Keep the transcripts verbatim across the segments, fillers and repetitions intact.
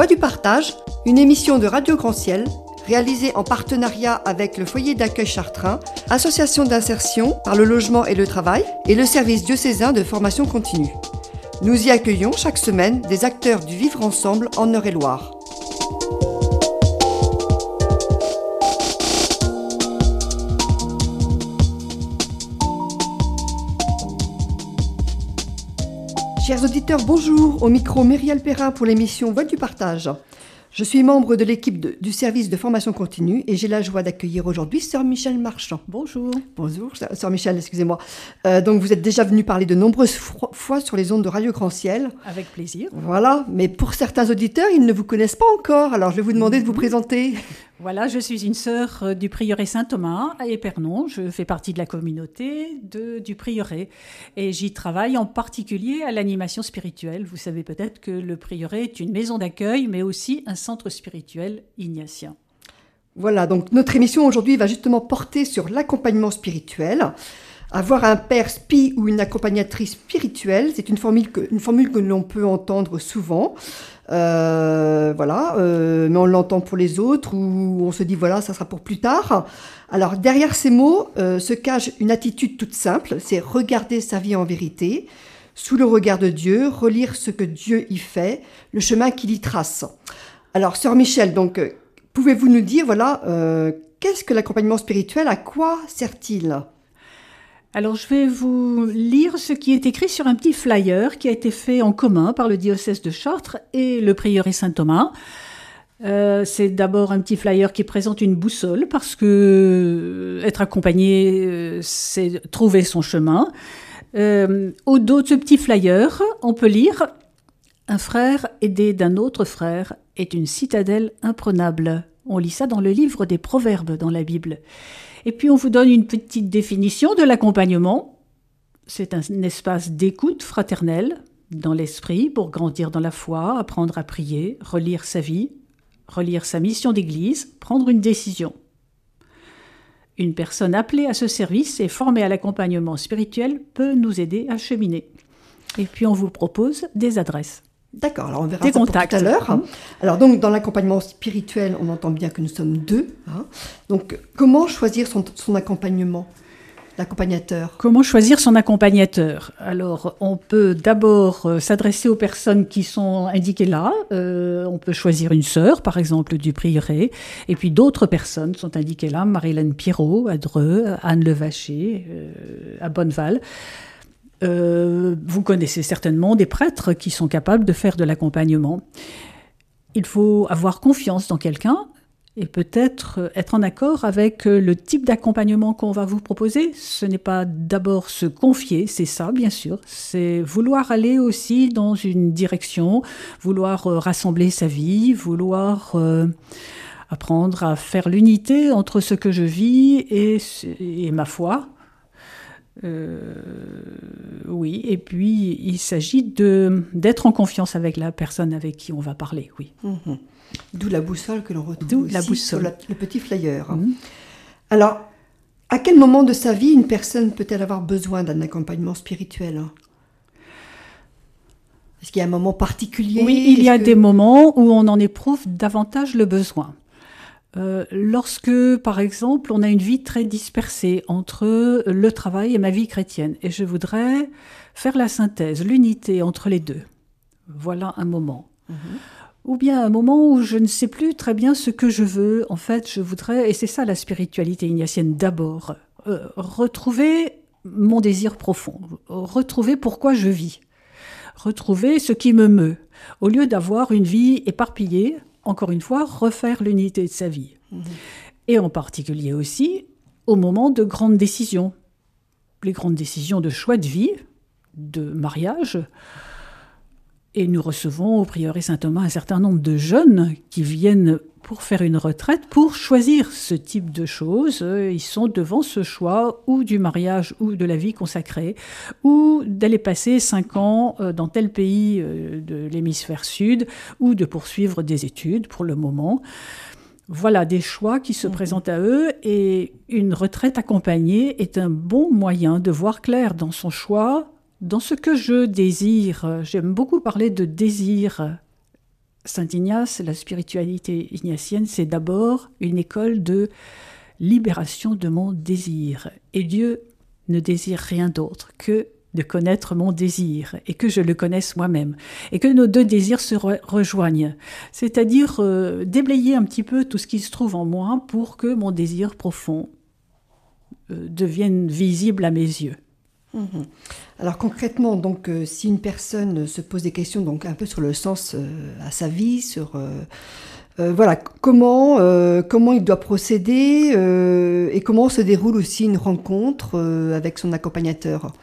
Voix du partage, une émission de Radio Grand Ciel, réalisée en partenariat avec le foyer d'accueil Chartrain, association d'insertion par le logement et le travail et le service diocésain de formation continue. Nous y accueillons chaque semaine des acteurs du vivre ensemble en Eure-et-Loire. Chers auditeurs, bonjour. Au micro, Myriel Perrin pour l'émission Voix du partage. Je suis membre de l'équipe de, du service de formation continue et j'ai la joie d'accueillir aujourd'hui Sœur Michèle Marchand. Bonjour. Bonjour, Sœur Michèle, excusez-moi. Euh, donc vous êtes déjà venue parler de nombreuses fois sur les ondes de Radio Grand Ciel. Avec plaisir. Voilà, mais pour certains auditeurs, ils ne vous connaissent pas encore. Alors je vais vous demander de vous présenter. Voilà, je suis une sœur du prieuré Saint-Thomas à Épernon. Je fais partie de la communauté de, du prieuré et j'y travaille en particulier à l'animation spirituelle. Vous savez peut-être que le prieuré est une maison d'accueil, mais aussi un centre spirituel ignatien. Voilà, donc notre émission aujourd'hui va justement porter sur l'accompagnement spirituel. Avoir un père spi ou une accompagnatrice spirituelle, c'est une formule que, une formule que l'on peut entendre souvent. Euh, voilà, euh, mais on l'entend pour les autres ou on se dit voilà, ça sera pour plus tard. Alors derrière ces mots euh, se cache une attitude toute simple, c'est regarder sa vie en vérité, sous le regard de Dieu, relire ce que Dieu y fait, le chemin qu'il y trace. Alors Sœur Michèle, donc pouvez-vous nous dire voilà, euh, qu'est-ce que l'accompagnement spirituel, à quoi sert-il ? Alors, je vais vous lire ce qui est écrit sur un petit flyer qui a été fait en commun par le diocèse de Chartres et le prieuré Saint-Thomas. Euh, c'est d'abord un petit flyer qui présente une boussole parce que être accompagné, c'est trouver son chemin. Euh, au dos de ce petit flyer, on peut lire « Un frère aidé d'un autre frère est une citadelle imprenable ». On lit ça dans le livre des Proverbes dans la Bible. Et puis on vous donne une petite définition de l'accompagnement. C'est un espace d'écoute fraternelle dans l'esprit pour grandir dans la foi, apprendre à prier, relire sa vie, relire sa mission d'église, prendre une décision. Une personne appelée à ce service et formée à l'accompagnement spirituel peut nous aider à cheminer. Et puis on vous propose des adresses. D'accord, alors on verra des ça contacts. Pour tout à l'heure. Mmh. Alors donc dans l'accompagnement spirituel, on entend bien que nous sommes deux. Hein. Donc comment choisir son, son accompagnement, l'accompagnateur ? Comment choisir son accompagnateur ? Alors on peut d'abord euh, s'adresser aux personnes qui sont indiquées là. Euh, on peut choisir une sœur, par exemple, du prieuré. Et puis d'autres personnes sont indiquées là. Marie-Hélène Pierrot à Dreux, Anne Levaché euh, à Bonneval. Euh, vous connaissez certainement des prêtres qui sont capables de faire de l'accompagnement. Il faut avoir confiance dans quelqu'un et peut-être être en accord avec le type d'accompagnement qu'on va vous proposer. Ce n'est pas d'abord se confier, c'est ça bien sûr, c'est vouloir aller aussi dans une direction, vouloir rassembler sa vie, vouloir euh, apprendre à faire l'unité entre ce que je vis et, et ma foi. Euh, oui, et puis il s'agit de, d'être en confiance avec la personne avec qui on va parler, oui. Mmh. D'où la boussole que l'on retrouve D'où aussi la boussole. Sur la, le petit flyer. Mmh. Alors, à quel moment de sa vie une personne peut-elle avoir besoin d'un accompagnement spirituel ? Est-ce qu'il y a un moment particulier ? Oui, il y a que... des moments où on en éprouve davantage le besoin. Euh, lorsque, par exemple, on a une vie très dispersée entre le travail et ma vie chrétienne, et je voudrais faire la synthèse, l'unité entre les deux. Voilà un moment. Mmh. Ou bien un moment où je ne sais plus très bien ce que je veux. En fait, je voudrais, et c'est ça la spiritualité ignatienne d'abord, euh, retrouver mon désir profond, retrouver pourquoi je vis, retrouver ce qui me meut, au lieu d'avoir une vie éparpillée. Encore une fois, refaire l'unité de sa vie. Mmh. Et en particulier aussi au moment de grandes décisions. Les grandes décisions de choix de vie, de mariage. Et nous recevons au prieuré Saint-Thomas un certain nombre de jeunes qui viennent pour faire une retraite, pour choisir ce type de choses. Ils sont devant ce choix ou du mariage ou de la vie consacrée, ou d'aller passer cinq ans dans tel pays de l'hémisphère sud, ou de poursuivre des études pour le moment. Voilà des choix qui se mmh. présentent à eux, et une retraite accompagnée est un bon moyen de voir clair dans son choix, dans ce que je désire. J'aime beaucoup parler de désir Saint Ignace, la spiritualité ignatienne, c'est d'abord une école de libération de mon désir. Et Dieu ne désire rien d'autre que de connaître mon désir et que je le connaisse moi-même. Et que nos deux désirs se re- rejoignent. C'est-à-dire euh, déblayer un petit peu tout ce qui se trouve en moi pour que mon désir profond euh, devienne visible à mes yeux. Mmh. Alors concrètement, donc, euh, si une personne se pose des questions donc, un peu sur le sens euh, à sa vie, sur euh, euh, voilà, comment, euh, comment il doit procéder euh, et comment se déroule aussi une rencontre euh, avec son accompagnateur.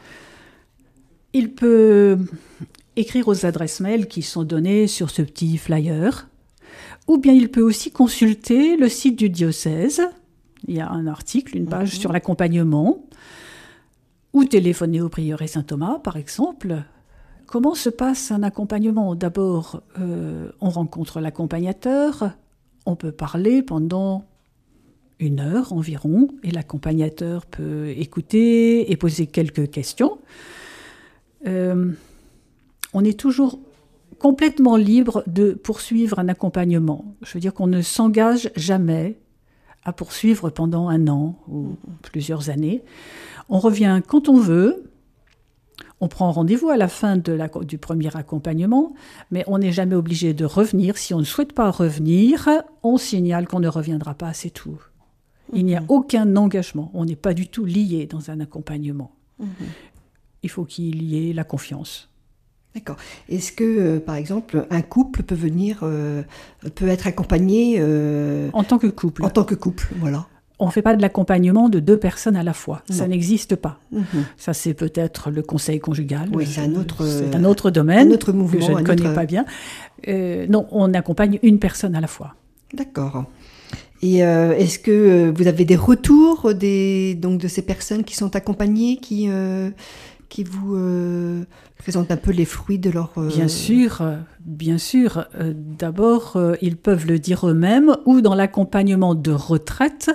Il peut écrire aux adresses mail qui sont données sur ce petit flyer, ou bien il peut aussi consulter le site du diocèse. Il y a un article, une page mmh. sur l'accompagnement. Ou téléphoner au prieuré Saint-Thomas, par exemple. Comment se passe un accompagnement ? D'abord, euh, on rencontre l'accompagnateur, on peut parler pendant une heure environ, et l'accompagnateur peut écouter et poser quelques questions. Euh, on est toujours complètement libre de poursuivre un accompagnement. Je veux dire qu'on ne s'engage jamais à poursuivre pendant un an ou plusieurs années. On revient quand on veut, on prend rendez-vous à la fin de la, du premier accompagnement, mais on n'est jamais obligé de revenir. Si on ne souhaite pas revenir, on signale qu'on ne reviendra pas, c'est tout. Il n'y a aucun engagement, on n'est pas du tout lié dans un accompagnement. Mmh. Il faut qu'il y ait la confiance. D'accord. Est-ce que, euh, par exemple, un couple peut venir, euh, peut être accompagné euh, en tant que couple. En tant que couple, voilà. On ne fait pas de l'accompagnement de deux personnes à la fois. Non. Ça n'existe pas. Mm-hmm. Ça, c'est peut-être le conseil conjugal. Oui, c'est un autre, c'est un autre domaine un autre mouvement, que je ne connais autre... pas bien. Euh, non, on accompagne une personne à la fois. D'accord. Et euh, est-ce que vous avez des retours des, donc, de ces personnes qui sont accompagnées, qui, euh, qui vous euh, présentent un peu les fruits de leur... Euh... Bien sûr, bien sûr. Euh, d'abord, euh, ils peuvent le dire eux-mêmes, ou dans l'accompagnement de retraite,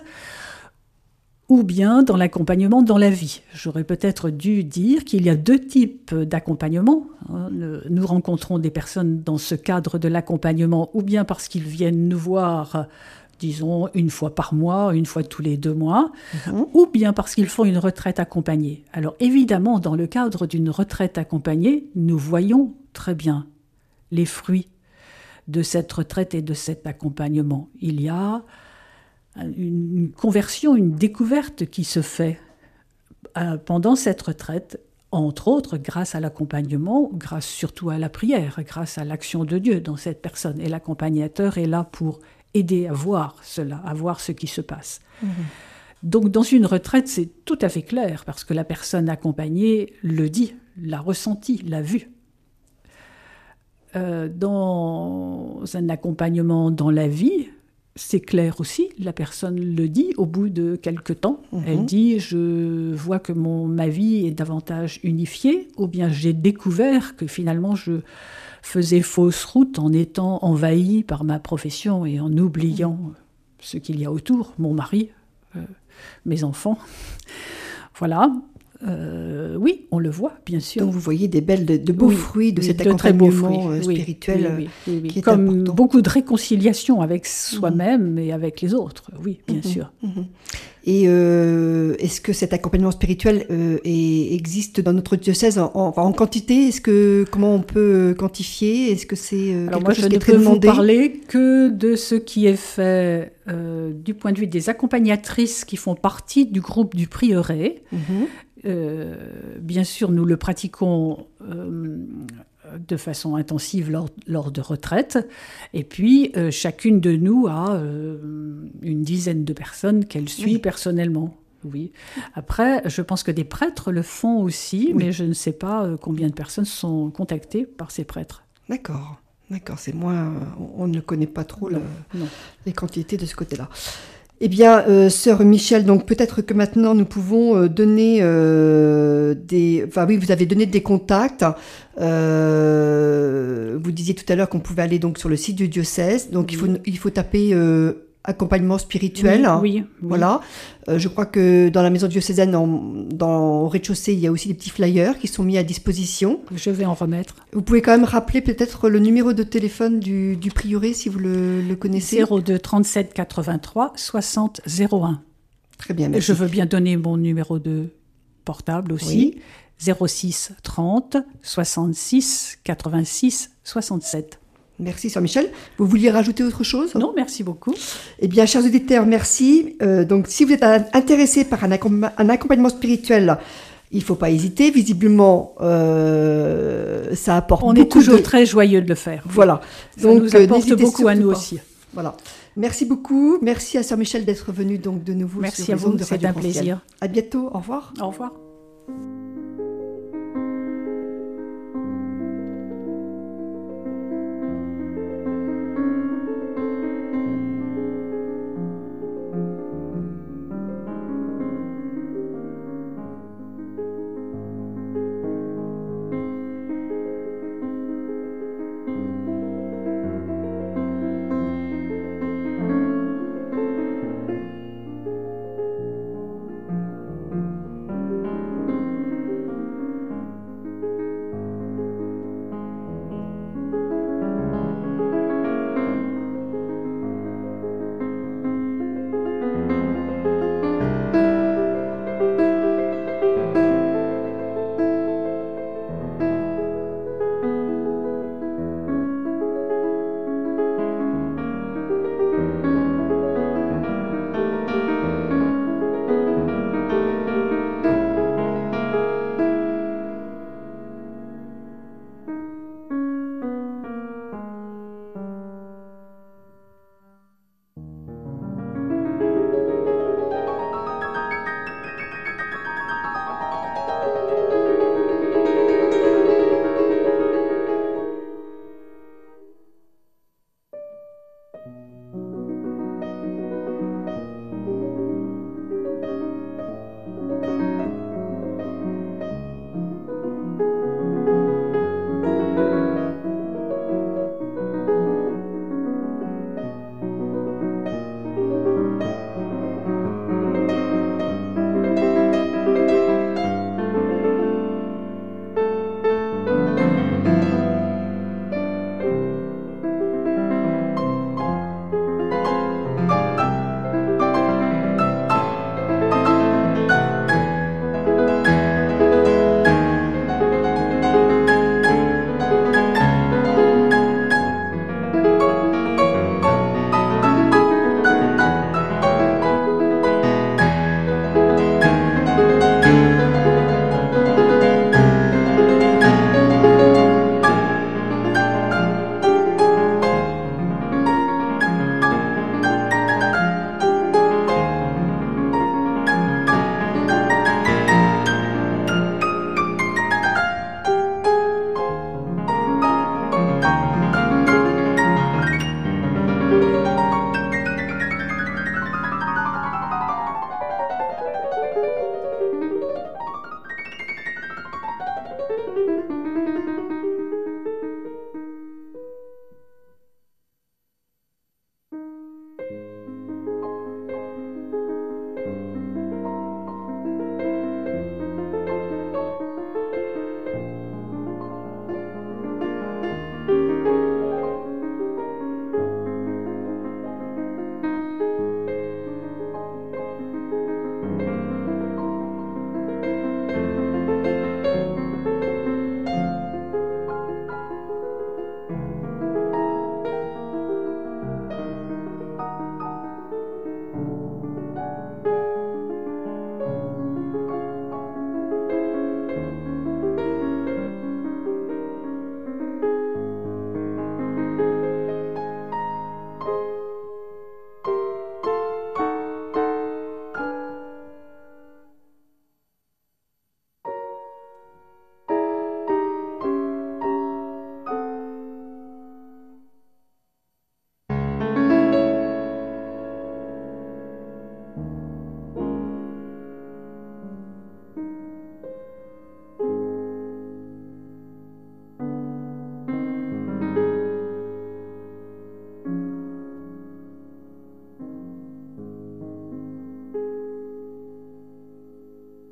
ou bien dans l'accompagnement dans la vie. J'aurais peut-être dû dire qu'il y a deux types d'accompagnement. Nous rencontrons des personnes dans ce cadre de l'accompagnement, ou bien parce qu'ils viennent nous voir, disons, une fois par mois, une fois tous les deux mois, mmh. ou bien parce qu'ils font une retraite accompagnée. Alors évidemment, dans le cadre d'une retraite accompagnée, nous voyons très bien les fruits de cette retraite et de cet accompagnement. Il y a une conversion, une découverte qui se fait pendant cette retraite, entre autres grâce à l'accompagnement, grâce surtout à la prière, grâce à l'action de Dieu dans cette personne. Et l'accompagnateur est là pour aider à voir cela, à voir ce qui se passe. Mmh. Donc dans une retraite, c'est tout à fait clair, parce que la personne accompagnée le dit, l'a ressenti, l'a vu. Euh, dans un accompagnement dans la vie, c'est clair aussi, la personne le dit au bout de quelque temps. Mmh. Elle dit « je vois que mon, ma vie est davantage unifiée » ou bien « j'ai découvert que finalement je faisais fausse route en étant envahie par ma profession et en oubliant mmh. ce qu'il y a autour, mon mari, euh, mes enfants. » Voilà. Euh, oui, on le voit, bien sûr. Donc vous voyez des belles, de, de beaux oui, fruits de oui, cet de accompagnement oui, spirituel oui, oui, oui, oui. qui est Comme important. Beaucoup de réconciliation avec soi-même mmh. et avec les autres, oui, bien mmh. sûr. Mmh. Et euh, est-ce que cet accompagnement spirituel euh, est, existe dans notre diocèse en, en, en quantité ? Est-ce que, comment on peut quantifier ? Est-ce que c'est euh, Alors quelque moi, chose je qui est ne très peux demandé ? vous parler que de ce qui est fait euh, du point de vue des accompagnatrices qui font partie du groupe du prieuré. Mmh. Euh, bien sûr, nous le pratiquons euh, de façon intensive lors, lors de retraites. Et puis, euh, chacune de nous a euh, une dizaine de personnes qu'elle suit oui. personnellement. Oui. Après, je pense que des prêtres le font aussi, oui. mais je ne sais pas combien de personnes sont contactées par ces prêtres. D'accord. D'accord, c'est moins... On ne connaît pas trop non, le, non. les quantités de ce côté-là. Eh bien, euh, sœur Michel, donc peut-être que maintenant nous pouvons euh, donner euh, des... Enfin oui, vous avez donné des contacts. Euh, vous disiez tout à l'heure qu'on pouvait aller donc sur le site du diocèse. Donc oui. il faut il faut taper euh, accompagnement spirituel. Oui, oui, oui. Voilà. Euh, je crois que dans la maison diocésaine, en, dans, au rez-de-chaussée, il y a aussi des petits flyers qui sont mis à disposition. Je vais en remettre. Vous pouvez quand même rappeler peut-être le numéro de téléphone du, du prieuré, si vous le, le connaissez. zéro deux trente-sept quatre-vingt-trois soixante zéro un. Très bien, merci. Je veux bien donner mon numéro de portable aussi. Oui. zéro six trente soixante-six quatre-vingt-six soixante-sept. Merci, Sœur Michel. Vous vouliez rajouter autre chose? Non, merci beaucoup. Eh bien, chers auditeurs, merci. Euh, donc, si vous êtes intéressés par un, accom- un accompagnement spirituel, il ne faut pas hésiter. Visiblement, euh, ça apporte On beaucoup est toujours de... très joyeux de le faire. Voilà. Ça donc, nous apporte n'hésitez beaucoup à surtout nous pas. aussi. Voilà. Merci beaucoup. Merci à Sœur Michel d'être venue donc de nouveau Merci sur à les vous, ondes de c'est Radio un Gracielle. plaisir. À bientôt. Au revoir. Au revoir.